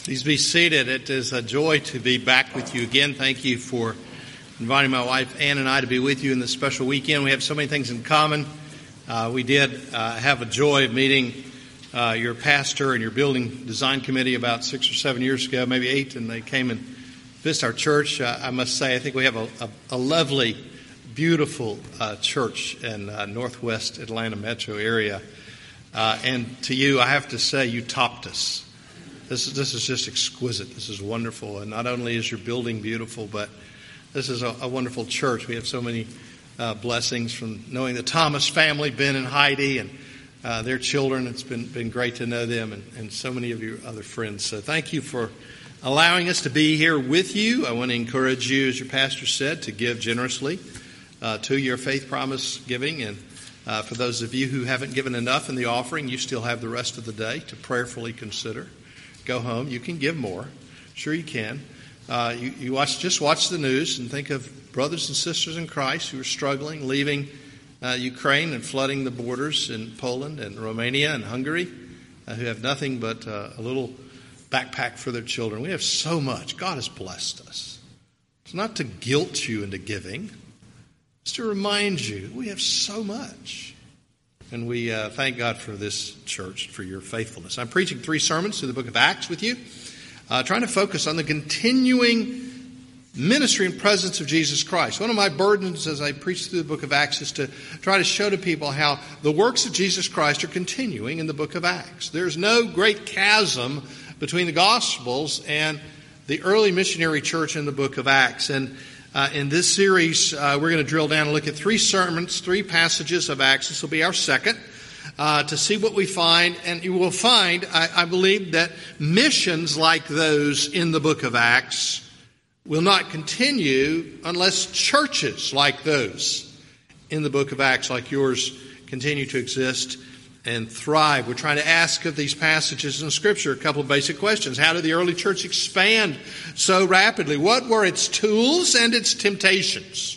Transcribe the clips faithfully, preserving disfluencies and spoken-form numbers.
Please be seated. It is a joy to be back with you again. Thank you for inviting my wife Ann and I to be with you in this special weekend. We have so many things in common. Uh, we did uh, have a joy of meeting uh, your pastor and your building design committee about six or seven years ago, maybe eight, and they came and visited our church. Uh, I must say, I think we have a, a, a lovely, beautiful uh, church in uh, northwest Atlanta metro area. Uh, and to you, I have to say, you topped us. This is, this is just exquisite. This is wonderful. And not only is your building beautiful, but this is a, a wonderful church. We have so many uh, blessings from knowing the Thomas family, Ben and Heidi, and uh, their children. It's been, been great to know them and, and so many of your other friends. So thank you for allowing us to be here with you. I want to encourage you, as your pastor said, to give generously uh, to your faith promise giving. And uh, for those of you who haven't given enough in the offering, you still have the rest of the day to prayerfully consider. Go home. You can give more. Sure you can. Uh, you, you watch, just watch the news and think of brothers and sisters in Christ who are struggling, leaving uh, Ukraine and flooding the borders in Poland and Romania and Hungary, uh, who have nothing but uh, a little backpack for their children. We have so much. God has blessed us. It's not to guilt you into giving. It's to remind you we have so much. And we uh, thank God for this church, for your faithfulness. I'm preaching three sermons through the book of Acts with you, uh, trying to focus on the continuing ministry and presence of Jesus Christ. One of my burdens as I preach through the book of Acts is to try to show to people how the works of Jesus Christ are continuing in the book of Acts. There's no great chasm between the Gospels and the early missionary church in the book of Acts. And Uh, in this series, uh, we're going to drill down and look at three sermons, three passages of Acts. This will be our second, uh, to see what we find. And you will find, I, I believe, that missions like those in the book of Acts will not continue unless churches like those in the book of Acts, like yours, continue to exist and thrive. We're trying to ask of these passages in Scripture a couple of basic questions. How did the early church expand so rapidly? What were its tools and its temptations?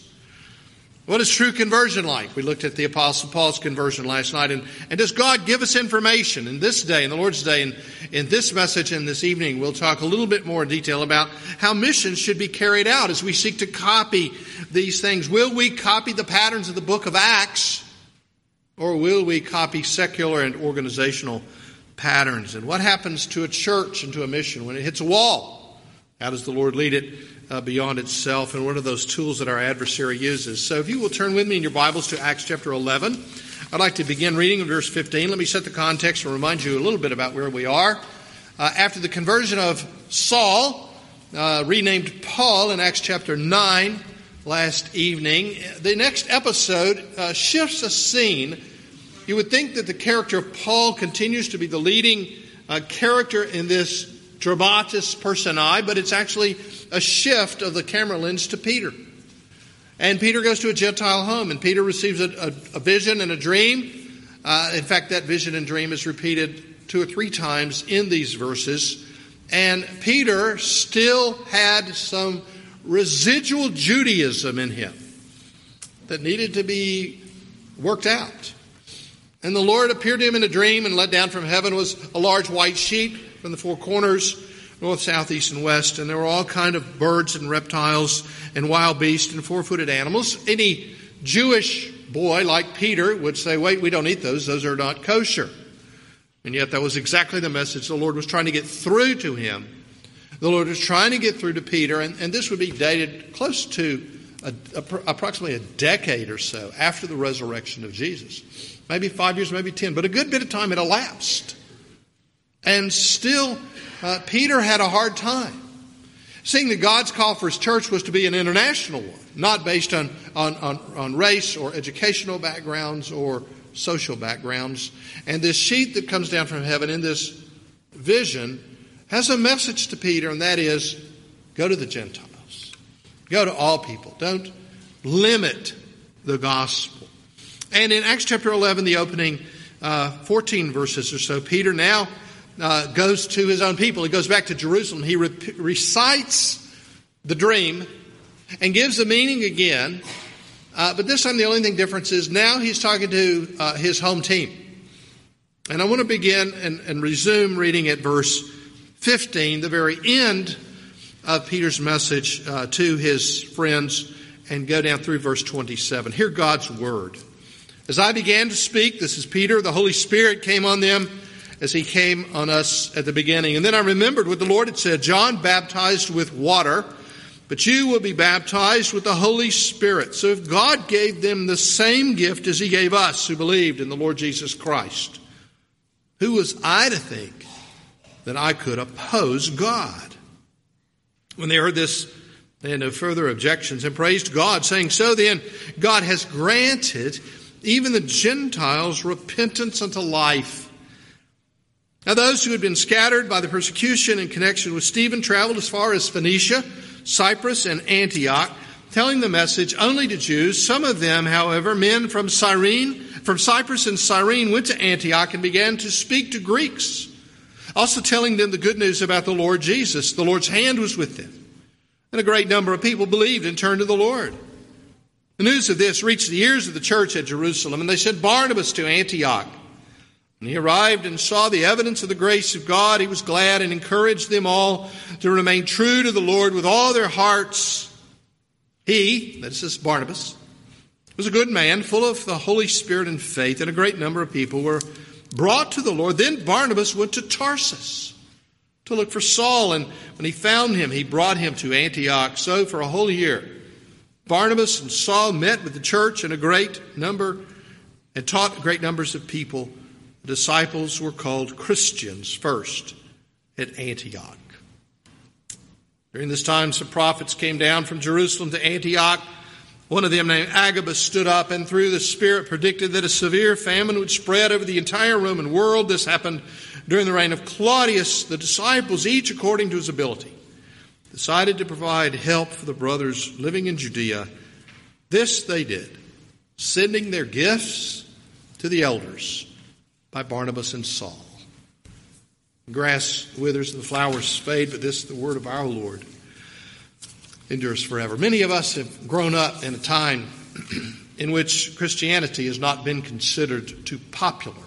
What is true conversion like? We looked at the Apostle Paul's conversion last night. And, and does God give us information in this day, in the Lord's Day, and in this message and this evening, we'll talk a little bit more in detail about how missions should be carried out as we seek to copy these things. Will we copy the patterns of the book of Acts? Or will we copy secular and organizational patterns? And what happens to a church and to a mission when it hits a wall? How does the Lord lead it uh, beyond itself? And what are those tools that our adversary uses? So if you will turn with me in your Bibles to Acts chapter eleven, I'd like to begin reading in verse fifteen. Let me set the context and remind you a little bit about where we are. Uh, after the conversion of Saul, uh, renamed Paul in Acts chapter nine, last evening, the next episode uh, shifts a scene. You would think that the character of Paul continues to be the leading uh, character in this dramatis personae, but it's actually a shift of the camera lens to Peter. And Peter goes to a Gentile home, and Peter receives a, a, a vision and a dream. Uh, in fact, that vision and dream is repeated two or three times in these verses. And Peter still had some residual Judaism in him that needed to be worked out. And the Lord appeared to him in a dream, and let down from heaven was a large white sheet from the four corners, north, south, east, and west. And there were all kind of birds and reptiles and wild beasts and four-footed animals. Any Jewish boy like Peter would say, wait, we don't eat those. Those are not kosher. And yet that was exactly the message the Lord was trying to get through to him. The Lord was trying to get through to Peter, and, and this would be dated close to a, a, approximately a decade or so after the resurrection of Jesus. Maybe five years, maybe ten, but a good bit of time had elapsed. And still, uh, Peter had a hard time. Seeing that God's call for his church was to be an international one, not based on, on, on, on race or educational backgrounds or social backgrounds. And this sheet that comes down from heaven in this vision has a message to Peter, and that is, go to the Gentiles. Go to all people. Don't limit the gospel. And in Acts chapter eleven, the opening uh, fourteen verses or so, Peter now uh, goes to his own people. He goes back to Jerusalem. He re- recites the dream and gives the meaning again. Uh, but this time the only thing difference is now he's talking to uh, his home team. And I want to begin and, and resume reading at verse fifteen, the very end of Peter's message uh, to his friends, and go down through verse twenty-seven. Hear God's word. As I began to speak, this is Peter, the Holy Spirit came on them as he came on us at the beginning. And then I remembered what the Lord had said, John baptized with water, but you will be baptized with the Holy Spirit. So if God gave them the same gift as he gave us who believed in the Lord Jesus Christ, who was I to think that I could oppose God? When they heard this, they had no further objections and praised God, saying, so then God has granted even the Gentiles repentance unto life. Now those who had been scattered by the persecution in connection with Stephen traveled as far as Phoenicia, Cyprus, and Antioch, telling the message only to Jews. Some of them, however, men from Cyrene, from Cyprus and Cyrene, went to Antioch and began to speak to Greeks, also telling them the good news about the Lord Jesus. The Lord's hand was with them, and a great number of people believed and turned to the Lord. The news of this reached the ears of the church at Jerusalem, and they sent Barnabas to Antioch. When he arrived and saw the evidence of the grace of God, he was glad and encouraged them all to remain true to the Lord with all their hearts. He, that is Barnabas, was a good man, full of the Holy Spirit and faith, and a great number of people were brought to the Lord. Then Barnabas went to Tarsus to look for Saul, and when he found him, he brought him to Antioch. So for a whole year, Barnabas and Saul met with the church and a great number, and taught great numbers of people. The disciples were called Christians first at Antioch. During this time, some prophets came down from Jerusalem to Antioch. One of them, named Agabus, stood up and through the Spirit predicted that a severe famine would spread over the entire Roman world. This happened during the reign of Claudius. The disciples, each according to his ability, decided to provide help for the brothers living in Judea. This they did, sending their gifts to the elders by Barnabas and Saul. The grass withers and the flowers fade, but this, the word of our Lord, endures forever. Many of us have grown up in a time in which Christianity has not been considered too popular.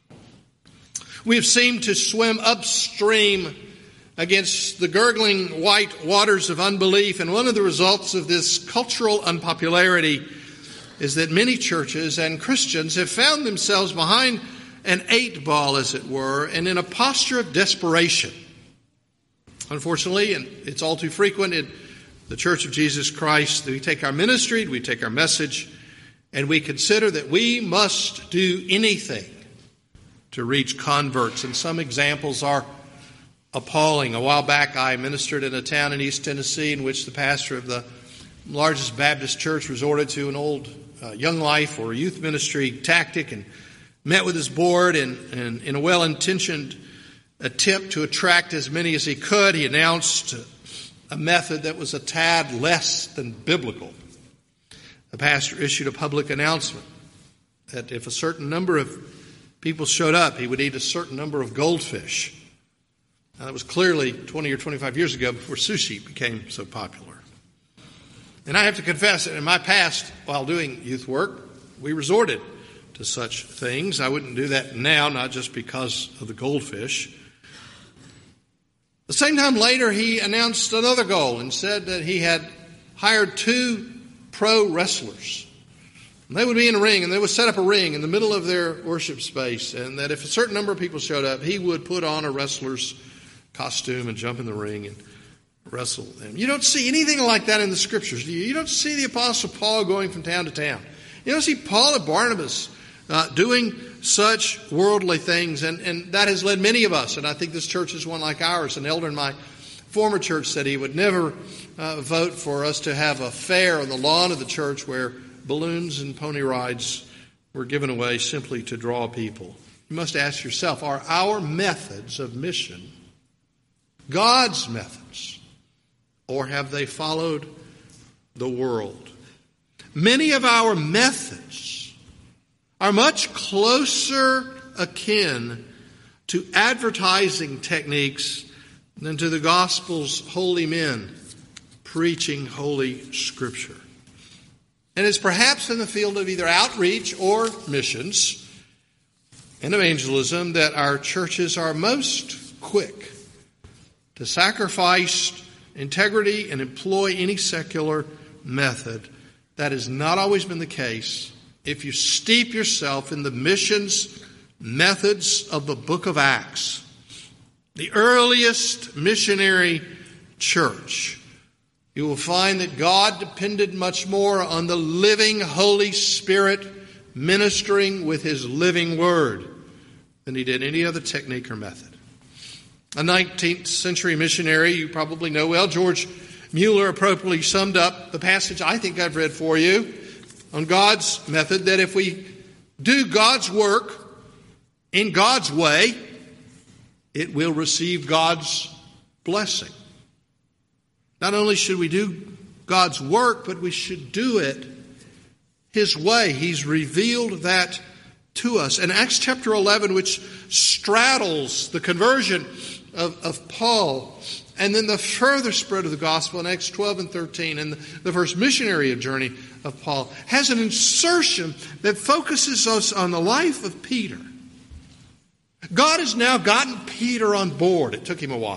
We have seemed to swim upstream against the gurgling white waters of unbelief, and one of the results of this cultural unpopularity is that many churches and Christians have found themselves behind an eight ball, as it were, and in a posture of desperation. Unfortunately, and it's all too frequent in the Church of Jesus Christ, that we take our ministry, we take our message, and we consider that we must do anything to reach converts. And some examples are appalling. A while back, I ministered in a town in East Tennessee in which the pastor of the largest Baptist church resorted to an old uh, young life or youth ministry tactic and met with his board, and, and in a well-intentioned attempt to attract as many as he could, he announced a method that was a tad less than biblical. The pastor issued a public announcement that if a certain number of people showed up, he would eat a certain number of goldfish. Now, that was clearly twenty or twenty-five years ago, before sushi became so popular. And I have to confess that in my past, while doing youth work, we resorted to such things. I wouldn't do that now, not just because of the goldfish. The same time later, he announced another goal and said that he had hired two pro wrestlers. And they would be in a ring, and they would set up a ring in the middle of their worship space, and that if a certain number of people showed up, he would put on a wrestler's costume and jump in the ring and wrestle them. You don't see anything like that in the Scriptures, do you? You don't see the Apostle Paul going from town to town. You don't see Paul and Barnabas uh, doing such worldly things, and, and that has led many of us, and I think this church is one like ours. An elder in my former church said he would never uh, vote for us to have a fair on the lawn of the church where balloons and pony rides were given away simply to draw people. You must ask yourself, are our methods of mission God's methods, or have they followed the world? Many of our methods are much closer akin to advertising techniques than to the gospel's holy men preaching holy Scripture. And it's perhaps in the field of either outreach or missions and evangelism that our churches are most quick to sacrifice integrity and employ any secular method. That has not always been the case. If you steep yourself in the missions methods of the book of Acts, the earliest missionary church, you will find that God depended much more on the living Holy Spirit ministering with His living Word than He did any other technique or method. A nineteenth century missionary you probably know well, George Mueller, appropriately summed up the passage I think I've read for you on God's method, that if we do God's work in God's way, it will receive God's blessing. Not only should we do God's work, but we should do it His way. He's revealed that to us. And Acts chapter eleven, which straddles the conversion of, of Paul, and then the further spread of the gospel in Acts twelve and thirteen, and the, the first missionary journey of Paul, has an insertion that focuses us on the life of Peter. God has now gotten Peter on board. It took him a while.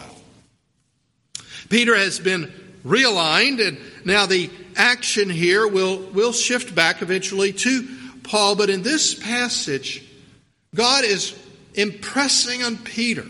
Peter has been realigned, and now the action here will, will shift back eventually to Paul. But in this passage, God is impressing on Peter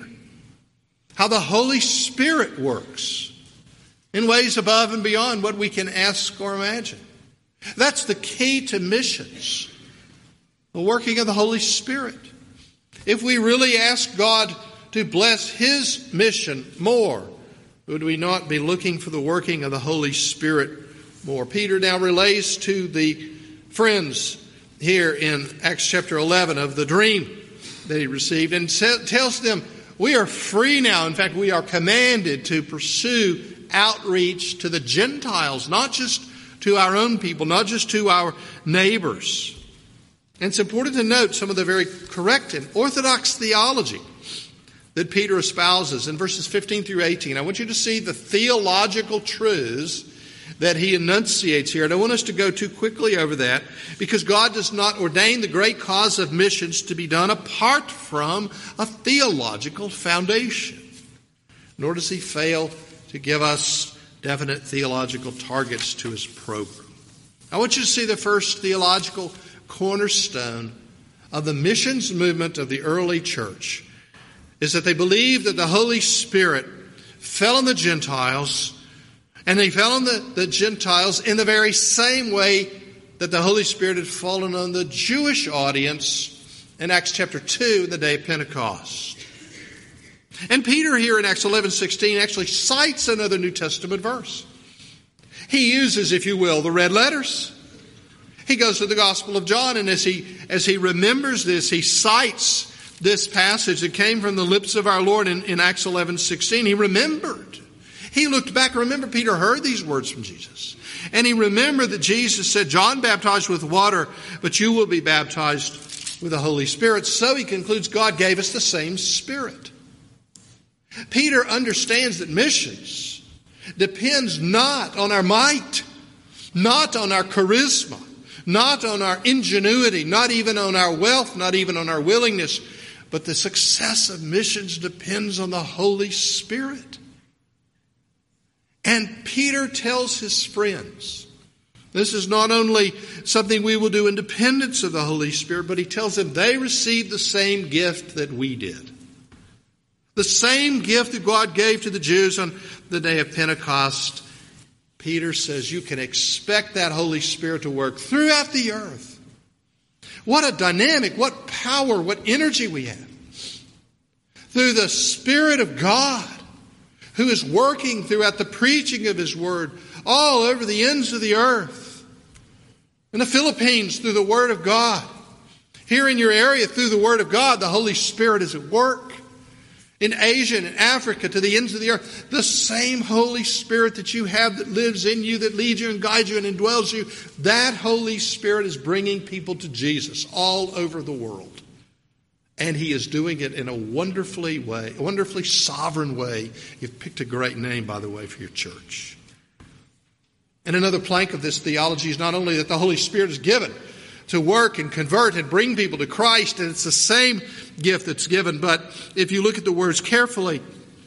how the Holy Spirit works in ways above and beyond what we can ask or imagine. That's the key to missions, the working of the Holy Spirit. If we really ask God to bless His mission more, would we not be looking for the working of the Holy Spirit more? Peter now relays to the friends here in Acts chapter eleven of the dream that he received, and tells them, we are free now. In fact, we are commanded to pursue outreach to the Gentiles, not just to our own people, not just to our neighbors. And it's important to note some of the very correct and orthodox theology that Peter espouses in verses fifteen through eighteen. I want you to see the theological truths that he enunciates here. I don't want us to go too quickly over that, because God does not ordain the great cause of missions to be done apart from a theological foundation. Nor does He fail to give us definite theological targets to His program. I want you to see the first theological cornerstone of the missions movement of the early church is that they believed that the Holy Spirit fell on the Gentiles, and He fell on the, the Gentiles in the very same way that the Holy Spirit had fallen on the Jewish audience in Acts chapter two in the day of Pentecost. And Peter here in Acts eleven sixteen actually cites another New Testament verse. He uses, if you will, the red letters. He goes to the Gospel of John, and as he, as he remembers this, he cites this passage that came from the lips of our Lord in, in Acts eleven sixteen. He remembered. He looked back. Remember, Peter heard these words from Jesus. And he remembered that Jesus said, John baptized with water, but you will be baptized with the Holy Spirit. So he concludes, God gave us the same Spirit. Peter understands that missions depends not on our might, not on our charisma, not on our ingenuity, not even on our wealth, not even on our willingness, but the success of missions depends on the Holy Spirit. And Peter tells his friends, this is not only something we will do in dependence of the Holy Spirit, but he tells them they received the same gift that we did. The same gift that God gave to the Jews on the day of Pentecost. Peter says you can expect that Holy Spirit to work throughout the earth. What a dynamic, what power, what energy we have. Through the Spirit of God, who is working throughout the preaching of His Word all over the ends of the earth. In the Philippines, through the Word of God. Here in your area, through the Word of God, the Holy Spirit is at work. In Asia and in Africa, to the ends of the earth, the same Holy Spirit that you have that lives in you, that leads you and guides you and indwells you, that Holy Spirit is bringing people to Jesus all over the world. And He is doing it in a wonderfully way, a wonderfully sovereign way. You've picked a great name, by the way, for your church. And another plank of this theology is not only that the Holy Spirit is given to work and convert and bring people to Christ, and it's the same gift that's given, but if you look at the words carefully,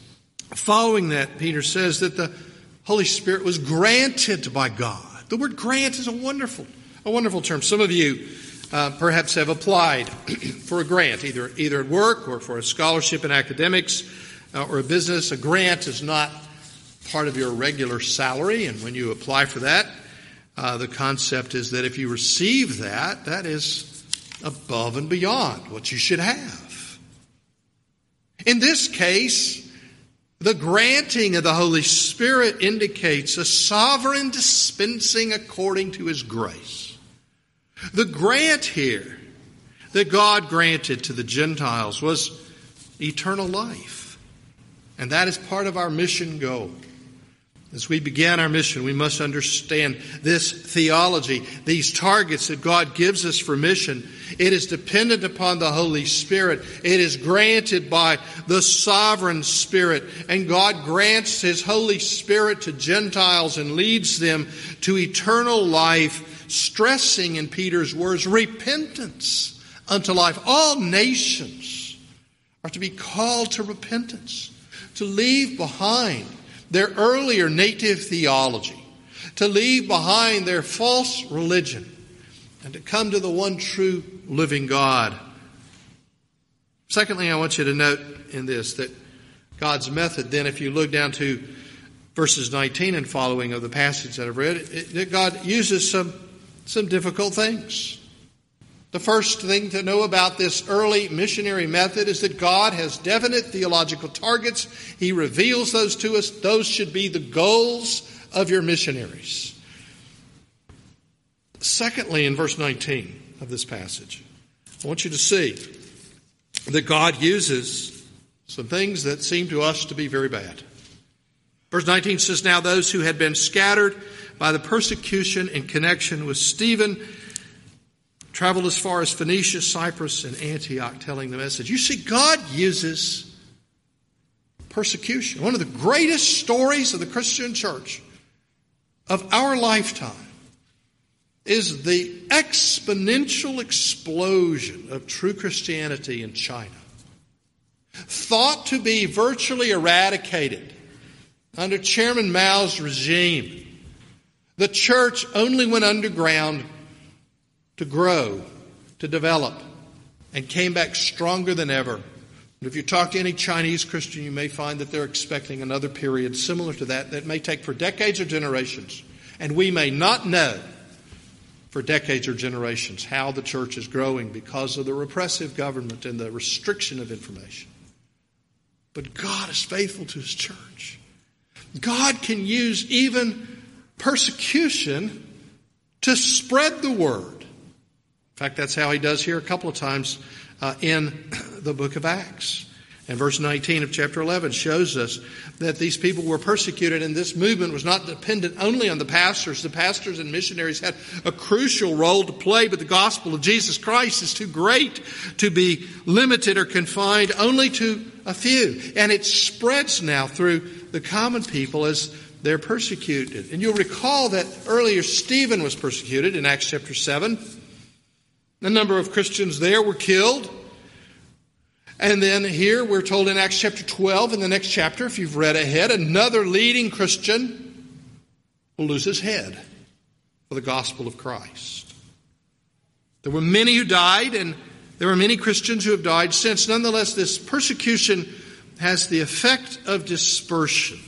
Following that, Peter says that the Holy Spirit was granted by God. The word grant is a wonderful, a wonderful term. Some of you uh, perhaps have applied for a grant, either, either at work or for a scholarship in academics uh, or a business. A grant is not part of your regular salary, and when you apply for that, uh, the concept is that if you receive that, that is above and beyond what you should have. In this case, the granting of the Holy Spirit indicates a sovereign dispensing according to His grace. The grant here that God granted to the Gentiles was eternal life. And that is part of our mission goal. As we begin our mission, we must understand this theology, these targets that God gives us for mission. It is dependent upon the Holy Spirit. It is granted by the sovereign Spirit. And God grants His Holy Spirit to Gentiles and leads them to eternal life, stressing in Peter's words, repentance unto life. All nations are to be called to repentance, to leave behind their earlier native theology, to leave behind their false religion, and to come to the one true living God. Secondly, I want you to note in this that God's method, then, if you look down to verses nineteen and following of the passage that I've read, it, that God uses some, some difficult things. The first thing to know about this early missionary method is that God has definite theological targets. He reveals those to us. Those should be the goals of your missionaries. Secondly, in verse nineteen of this passage, I want you to see that God uses some things that seem to us to be very bad. Verse nineteen says, "Now those who had been scattered by the persecution in connection with Stephen traveled as far as Phoenicia, Cyprus, and Antioch, telling the message." You see, God uses persecution. One of the greatest stories of the Christian church of our lifetime is the exponential explosion of true Christianity in China. Thought to be virtually eradicated under Chairman Mao's regime, the church only went underground to grow, to develop, and came back stronger than ever. And if you talk to any Chinese Christian, you may find that they're expecting another period similar to that that may take for decades or generations. And we may not know for decades or generations how the church is growing because of the repressive government and the restriction of information. But God is faithful to His church. God can use even persecution to spread the word. In fact, that's how He does here a couple of times uh, in the book of Acts. And verse nineteen of chapter eleven shows us that these people were persecuted, and this movement was not dependent only on the pastors. The pastors and missionaries had a crucial role to play, but the gospel of Jesus Christ is too great to be limited or confined only to a few. And it spreads now through the common people as they're persecuted. And you'll recall that earlier Stephen was persecuted in Acts chapter seven. A number of Christians there were killed. And then here we're told in Acts chapter twelve, in the next chapter, if you've read ahead, another leading Christian will lose his head for the gospel of Christ. There were many who died, and there were many Christians who have died since. Nonetheless, this persecution has the effect of dispersion.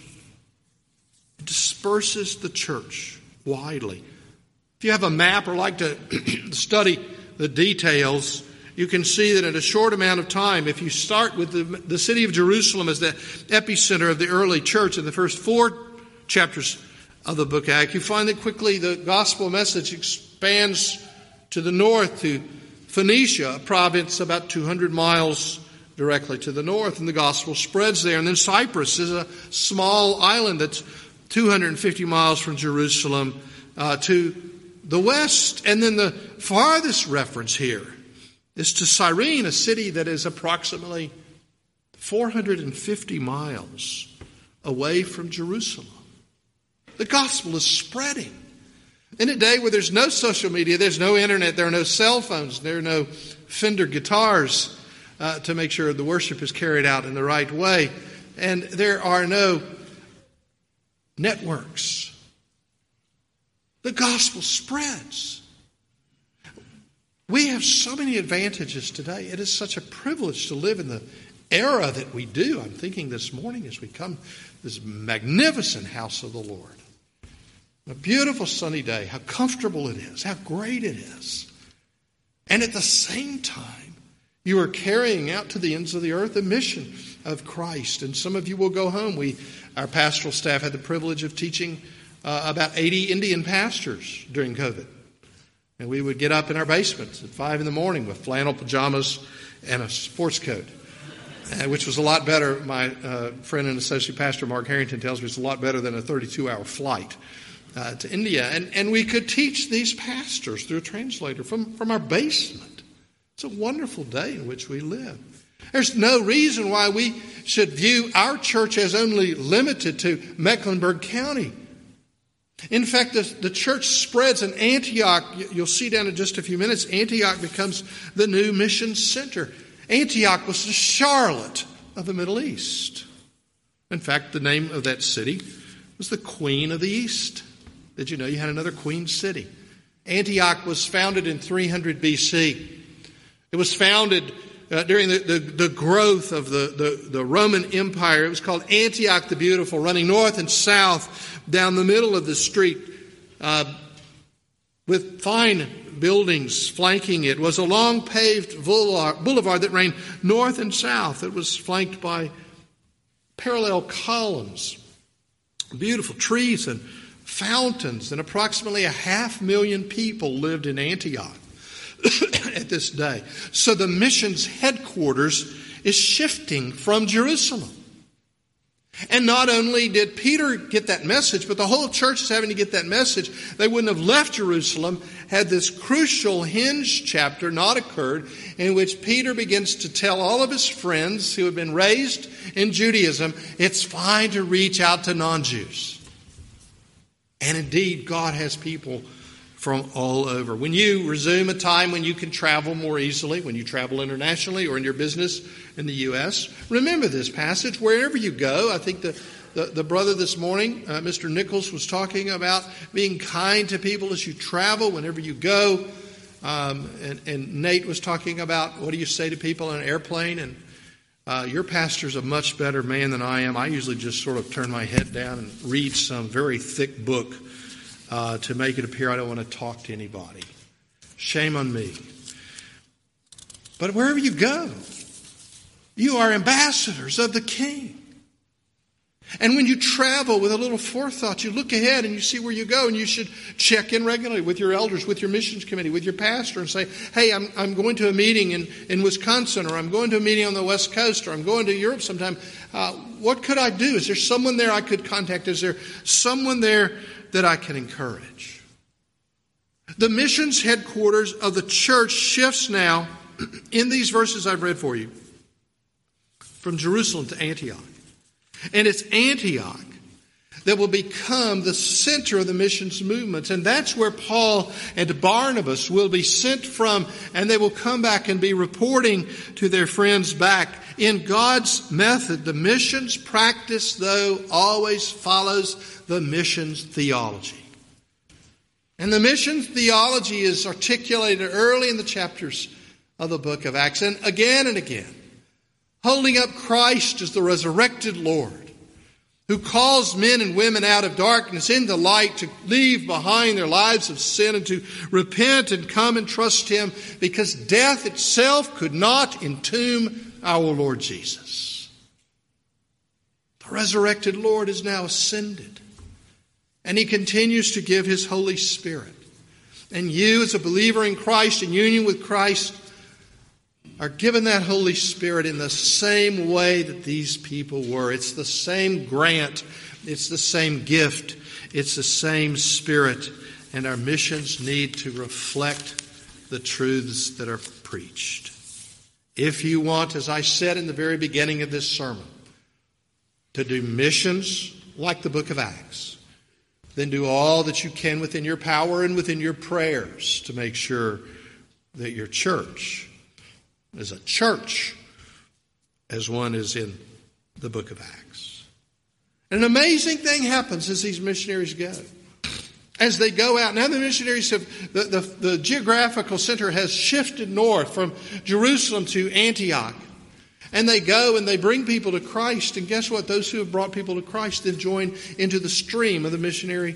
It disperses the church widely. If you have a map or like to study the details, you can see that in a short amount of time, if you start with the, the city of Jerusalem as the epicenter of the early church in the first four chapters of the book of Acts, you find that quickly the gospel message expands to the north to Phoenicia, a province about two hundred miles directly to the north, and the gospel spreads there. And then Cyprus is a small island that's two hundred fifty miles from Jerusalem uh, to the west. And then the farthest reference here is to Cyrene, a city that is approximately four hundred fifty miles away from Jerusalem. The gospel is spreading. In a day where there's no social media, there's no internet, there are no cell phones, there are no Fender guitars uh, to make sure the worship is carried out in the right way, and there are no networks. The gospel spreads. We have so many advantages today. It is such a privilege to live in the era that we do. I'm thinking this morning as we come to this magnificent house of the Lord. A beautiful sunny day, how comfortable it is, how great it is. And at the same time, you are carrying out to the ends of the earth the mission of Christ. And some of you will go home. We, our pastoral staff had the privilege of teaching uh, about eighty Indian pastors during COVID. And we would get up in our basements at five in the morning with flannel pajamas and a sports coat, uh, which was a lot better. My uh, friend and associate pastor Mark Harrington tells me it's a lot better than a thirty-two hour flight uh, to India. And, and we could teach these pastors through a translator from, from our basement. It's a wonderful day in which we live. There's no reason why we should view our church as only limited to Mecklenburg County. In fact, the, the church spreads in Antioch. You'll see down in just a few minutes, Antioch becomes the new mission center. Antioch was the Charlotte of the Middle East. In fact, the name of that city was the Queen of the East. Did you know you had another queen city? Antioch was founded in three hundred B C. It was founded uh, during the, the, the growth of the, the, the Roman Empire. It was called Antioch the Beautiful, running north and south down the middle of the street uh, with fine buildings flanking it. It was a long paved boulevard that ran north and south. It was flanked by parallel columns, beautiful trees and fountains, and approximately a half million people lived in Antioch at this day. So the missions headquarters is shifting from Jerusalem. And not only did Peter get that message, but the whole church is having to get that message. They wouldn't have left Jerusalem had this crucial hinge chapter not occurred, in which Peter begins to tell all of his friends who have been raised in Judaism, it's fine to reach out to non-Jews. And indeed, God has people from all over. When you resume a time when you can travel more easily, when you travel internationally or in your business in the U S, remember this passage wherever you go. I think the, the, the brother this morning, uh, Mister Nichols, was talking about being kind to people as you travel, whenever you go. Um, and, and Nate was talking about what do you say to people on an airplane. And uh, your pastor's a much better man than I am. I usually just sort of turn my head down and read some very thick book Uh, to make it appear I don't want to talk to anybody. Shame on me. But wherever you go, you are ambassadors of the King. And when you travel with a little forethought, you look ahead and you see where you go, and you should check in regularly with your elders, with your missions committee, with your pastor, and say, hey, I'm, I'm going to a meeting in, in Wisconsin, or I'm going to a meeting on the West Coast, or I'm going to Europe sometime. Uh, what could I do? Is there someone there I could contact? Is there someone there that I can encourage? The missions headquarters of the church shifts now in these verses I've read for you from Jerusalem to Antioch. And it's Antioch that will become the center of the missions movement. And that's where Paul and Barnabas will be sent from, and they will come back and be reporting to their friends back. In God's method, the missions practice, though, always follows the missions theology. And the missions theology is articulated early in the chapters of the book of Acts, and again and again, holding up Christ as the resurrected Lord, who calls men and women out of darkness into light to leave behind their lives of sin and to repent and come and trust Him, because death itself could not entomb our Lord Jesus. The resurrected Lord is now ascended, and He continues to give His Holy Spirit. And you, as a believer in Christ, in union with Christ, are given that Holy Spirit in the same way that these people were. It's the same grant. It's the same gift. It's the same Spirit. And our missions need to reflect the truths that are preached. If you want, as I said in the very beginning of this sermon, to do missions like the book of Acts, then do all that you can within your power and within your prayers to make sure that your church is a church as one is in the book of Acts. An amazing thing happens as these missionaries go. As they go out, now the missionaries have, the, the, the geographical center has shifted north from Jerusalem to Antioch. And they go and they bring people to Christ. And guess what? Those who have brought people to Christ then join into the stream of the missionary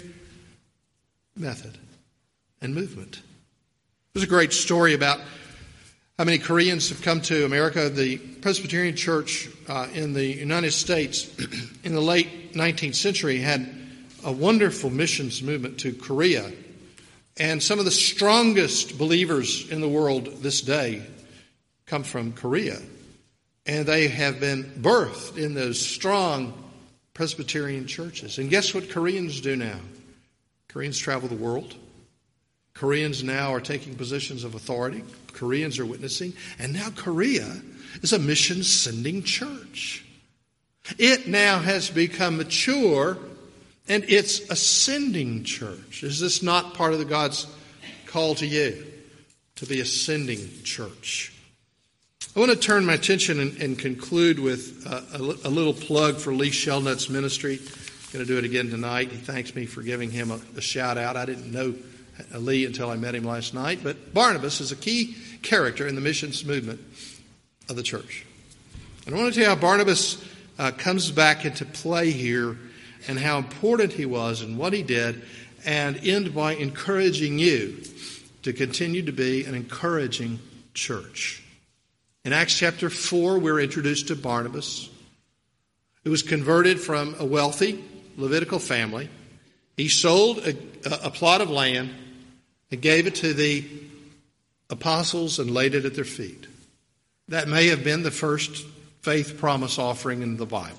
method and movement. There's a great story about how many Koreans have come to America. The Presbyterian Church uh, in the United States in the late nineteenth century had a wonderful missions movement to Korea. And some of the strongest believers in the world this day come from Korea. And they have been birthed in those strong Presbyterian churches. And guess what Koreans do now? Koreans travel the world. Koreans now are taking positions of authority. Koreans are witnessing. And now Korea is a mission-sending church. It now has become mature, and it's a sending church. Is this not part of the God's call to you? To be a sending church. I want to turn my attention and, and conclude with a, a, a little plug for Lee Shelnutt's ministry. I'm going to do it again tonight. He thanks me for giving him a, a shout out. I didn't know Lee until I met him last night. But Barnabas is a key character in the missions movement of the church. And I want to tell you how Barnabas uh, comes back into play here and how important he was and what he did, and end by encouraging you to continue to be an encouraging church. In Acts chapter four, we're introduced to Barnabas, who was converted from a wealthy Levitical family. He sold a, a plot of land and gave it to the apostles and laid it at their feet. That may have been the first faith promise offering in the Bible.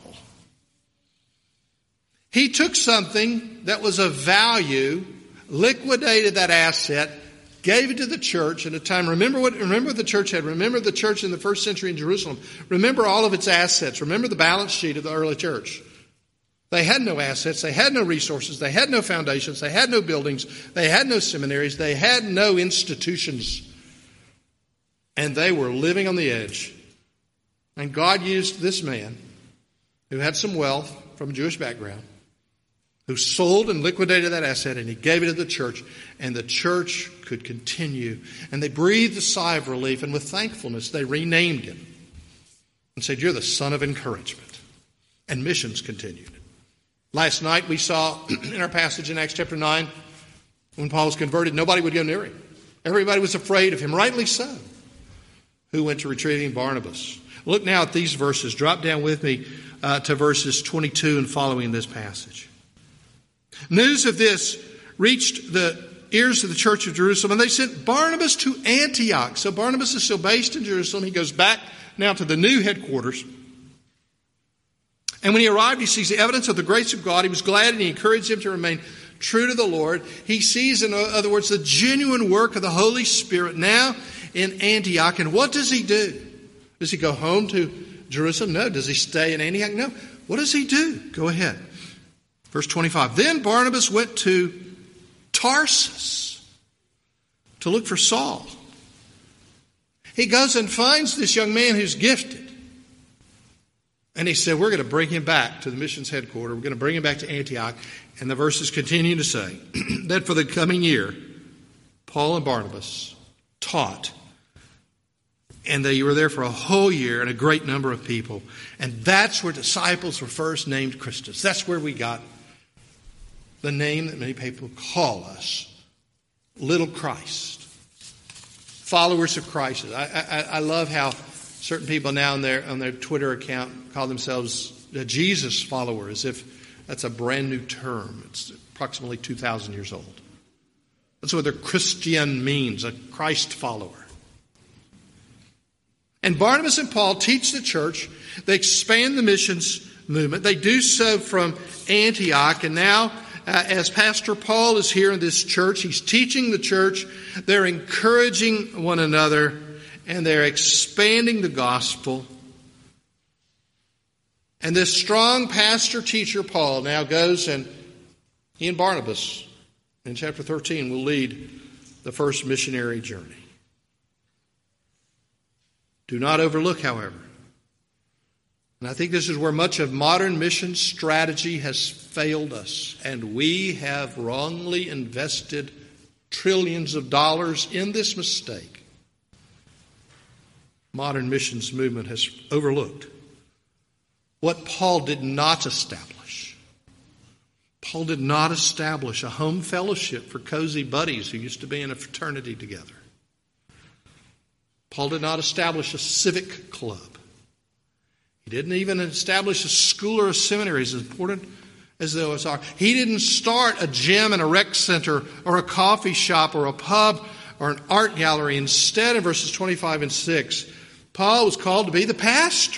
He took something that was of value, liquidated that asset, gave it to the church at a time. Remember what, remember what the church had. Remember the church in the first century in Jerusalem. Remember all of its assets. Remember the balance sheet of the early church. They had no assets. They had no resources. They had no foundations. They had no buildings. They had no seminaries. They had no institutions. And they were living on the edge. And God used this man who had some wealth from a Jewish background, who sold and liquidated that asset, and he gave it to the church, and the church could continue. And they breathed a sigh of relief, and with thankfulness, they renamed him and said, "You're the son of encouragement." And missions continued. Last night we saw in our passage in Acts chapter nine, when Paul was converted, nobody would go near him. Everybody was afraid of him, rightly so. Who went to retrieve him? Barnabas. Look now at these verses. Drop down with me uh, to verses twenty-two and following this passage. News of this reached the ears of the church of Jerusalem, and they sent Barnabas to Antioch. So Barnabas is still based in Jerusalem. He goes back now to the new headquarters. And when he arrived, he sees the evidence of the grace of God. He was glad, and he encouraged him to remain true to the Lord. He sees, in other words, the genuine work of the Holy Spirit now in Antioch. And what does he do? Does he go home to Jerusalem? No. Does he stay in Antioch? No. What does he do? Go ahead. Verse twenty-five. Then Barnabas went to Tarsus to look for Saul. He goes and finds this young man who's gifted. And he said, we're going to bring him back to the missions headquarters. We're going to bring him back to Antioch. And the verses continue to say that for the coming year, Paul and Barnabas taught. And they were there for a whole year, and a great number of people. And that's where disciples were first named Christians. That's where we got the name that many people call us, Little Christ. Followers of Christ. I, I, I love how certain people now on their, on their Twitter account call themselves a Jesus follower, as if that's a brand new term. It's approximately two thousand years old. That's what their Christian means, a Christ follower. And Barnabas and Paul teach the church. They expand the missions movement. They do so from Antioch. And now, uh, as Pastor Paul is here in this church, he's teaching the church. They're encouraging one another, and they're expanding the gospel. And this strong pastor-teacher, Paul, now goes, and he and Barnabas, in chapter thirteen, will lead the first missionary journey. Do not overlook, however, And I think this is where much of modern mission strategy has failed us. And we have wrongly invested trillions of dollars in this mistake. Modern missions movement has overlooked what Paul did not establish. Paul did not establish a home fellowship for cozy buddies who used to be in a fraternity together. Paul did not establish a civic club. He didn't even establish a school or a seminary, as important as those are. He didn't start a gym and a rec center or a coffee shop or a pub or an art gallery. Instead, in verses twenty-five and six, Paul was called to be the pastor.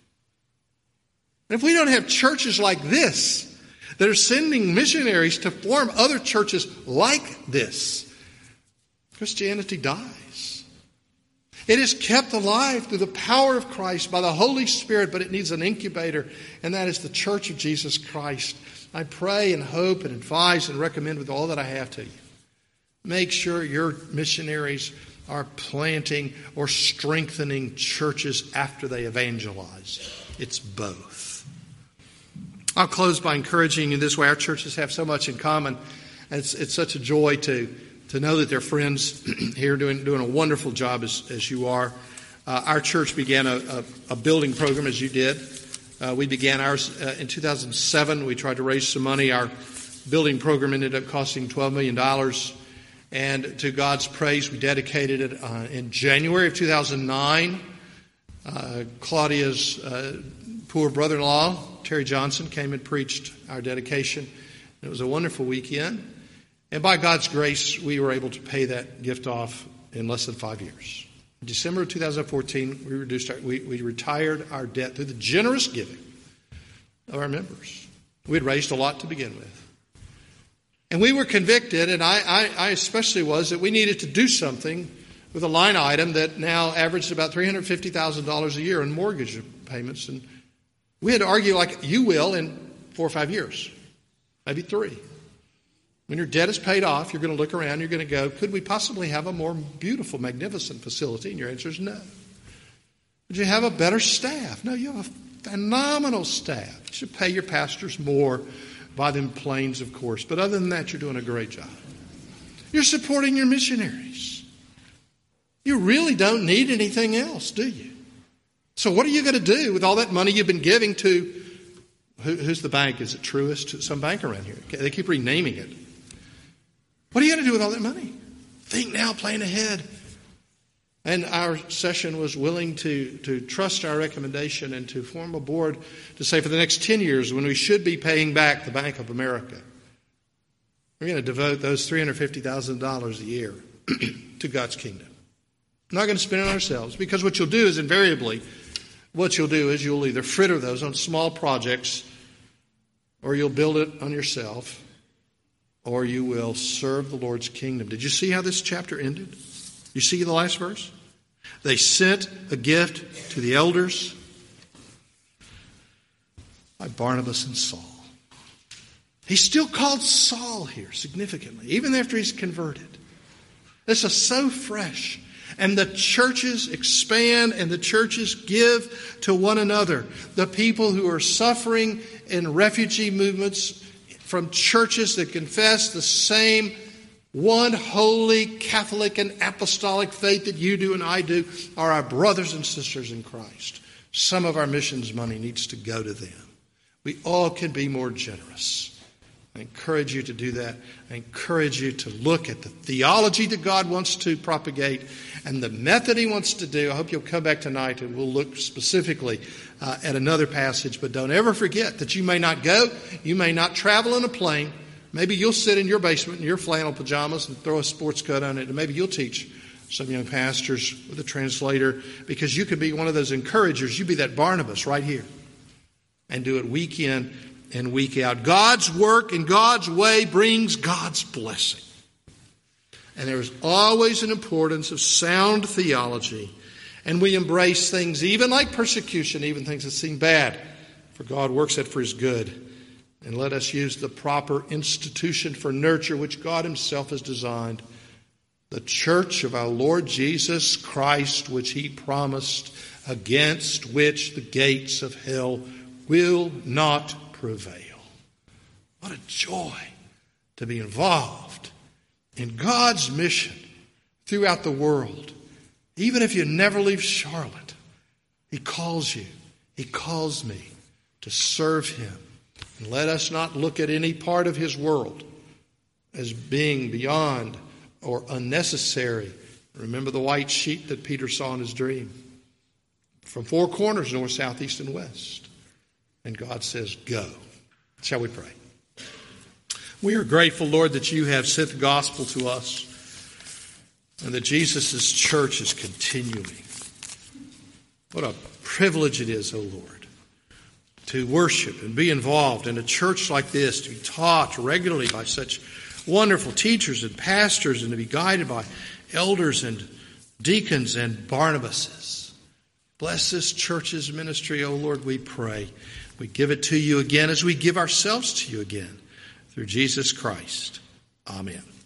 And if we don't have churches like this that are sending missionaries to form other churches like this, Christianity dies. It is kept alive through the power of Christ by the Holy Spirit, but it needs an incubator, and that is the Church of Jesus Christ. I pray and hope and advise and recommend with all that I have to you. Make sure your missionaries are planting or strengthening churches after they evangelize. It's both. I'll close by encouraging you this way. Our churches have so much in common. And it's, it's such a joy to, to know that they're friends here doing, doing a wonderful job as, as you are. Uh, our church began a, a, a building program as you did. Uh, we began ours uh, in two thousand seven. We tried to raise some money. Our building program ended up costing twelve million dollars. And to God's praise, we dedicated it uh, in January of two thousand nine. Uh, Claudia's uh, poor brother-in-law, Terry Johnson, came and preached our dedication. It was a wonderful weekend. And by God's grace, we were able to pay that gift off in less than five years. In December of two thousand fourteen, we reduced our, we, we retired our debt through the generous giving of our members. We had raised a lot to begin with. And we were convicted, and I, I, I especially was, that we needed to do something with a line item that now averaged about three hundred fifty thousand dollars a year in mortgage payments. And we had to argue like you will in four or five years, maybe three. When your debt is paid off, you're going to look around, you're going to go, could we possibly have a more beautiful, magnificent facility? And your answer is no. Would you have a better staff? No, you have a phenomenal staff. You should pay your pastors more. Buy them planes, of course. But other than that, you're doing a great job. You're supporting your missionaries. You really don't need anything else, do you? So what are you going to do with all that money you've been giving to, who, who's the bank? Is it Truist? Some bank around here. They keep renaming it. What are you going to do with all that money? Think now, plan ahead. And our session was willing to, to trust our recommendation and to form a board to say for the next ten years, when we should be paying back the Bank of America, we're going to devote those three hundred fifty thousand dollars a year to God's kingdom. We're not going to spend it on ourselves, because what you'll do is invariably, what you'll do is you'll either fritter those on small projects, or you'll build it on yourself, or you will serve the Lord's kingdom. Did you see how this chapter ended? You see the last verse? They sent a gift to the elders by Barnabas and Saul. He's still called Saul here significantly, even after he's converted. This is so fresh. And the churches expand and the churches give to one another. The people who are suffering in refugee movements from churches that confess the same one holy Catholic and apostolic faith that you do and I do are our brothers and sisters in Christ. Some of our missions money needs to go to them. We all can be more generous. I encourage you to do that. I encourage you to look at the theology that God wants to propagate and the method He wants to do. I hope you'll come back tonight and we'll look specifically uh, at another passage. But don't ever forget that you may not go, you may not travel in a plane. Maybe you'll sit in your basement in your flannel pajamas and throw a sports coat on it. And maybe you'll teach some young pastors with a translator, because you could be one of those encouragers. You be that Barnabas right here and do it week in and week out. God's work in God's way brings God's blessing. And there's always an importance of sound theology. And we embrace things even like persecution, even things that seem bad, for God works it for His good. And let us use the proper institution for nurture which God Himself has designed. The church of our Lord Jesus Christ, which He promised against which the gates of hell will not prevail. What a joy to be involved in God's mission throughout the world. Even if you never leave Charlotte, He calls you, He calls me to serve Him. And let us not look at any part of His world as being beyond or unnecessary. Remember the white sheet that Peter saw in his dream? From four corners, north, south, east, and west. And God says, go. Shall we pray? We are grateful, Lord, that you have sent the gospel to us and that Jesus' church is continuing. What a privilege it is, O Lord, to worship and be involved in a church like this, to be taught regularly by such wonderful teachers and pastors, and to be guided by elders and deacons and Barnabases. Bless this church's ministry, O Lord, we pray. We give it to you again as we give ourselves to you again. Through Jesus Christ. Amen.